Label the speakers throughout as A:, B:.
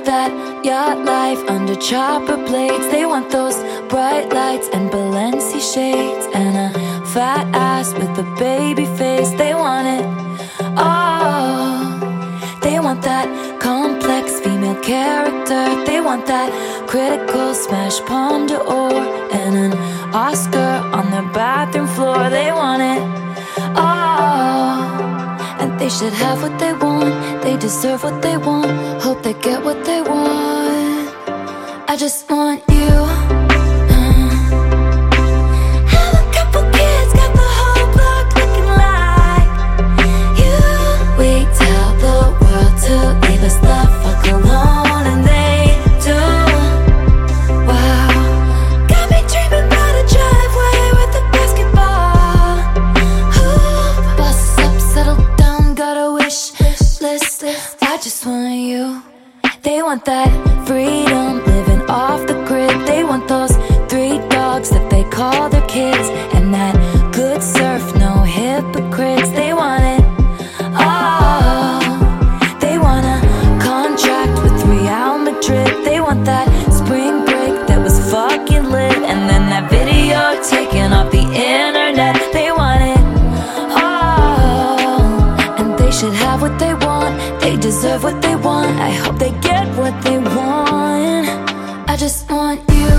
A: that yacht life under chopper blades. They want those bright lights and Balenci shades and a fat ass with a baby face. They want it all. They want that complex female character. They want that critical smash Palme d'Or and an Oscar on their bathroom floor. They want it all. And they should have what they want. They deserve what they want. Hope they get what they want. I just want you. Have a couple kids, got the whole block looking like you. We tell the world to leave us the fuck alone, and they do. Wow, got me dreaming about a driveway with a basketball hoop. Bust up, settle down, got a wish list. I just want you. They want that freedom, living off the grid. They want those 3 dogs that they call their kids, and that good surf, no hypocrites. They want it all. They want a contract with Real Madrid. They want that spring break that was fucking lit, and then that video taken off the internet. They want it all. And they should have what they want. They deserve what they want. I hope they get what they want. I just want you.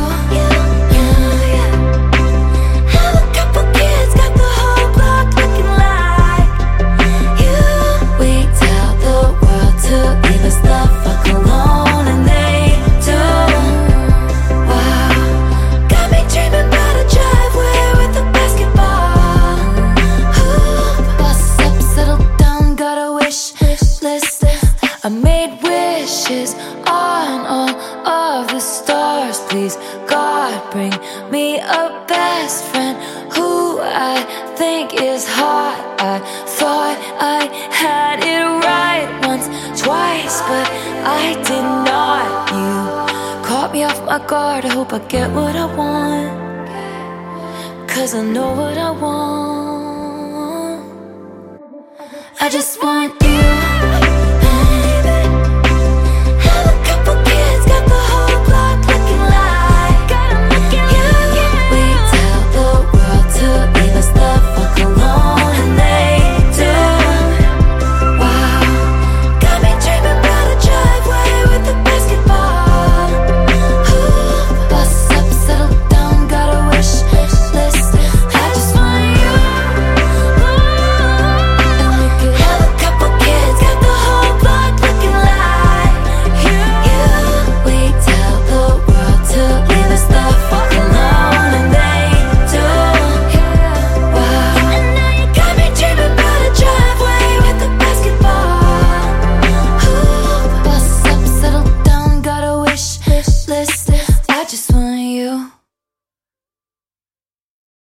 A: Have a couple kids, got the whole block looking like you. We tell the world to leave us the fuck alone, and they do. Wow, got me dreaming about a driveway with a basketball hoop. Bust up, settle down, got a wish list. I made wishes on all of the stars. Please, God, bring me a best friend who I think is hot. I thought I had it right once, twice, but I did not. You caught me off my guard. I hope I get what I want, 'cause I know what I want. I just want you.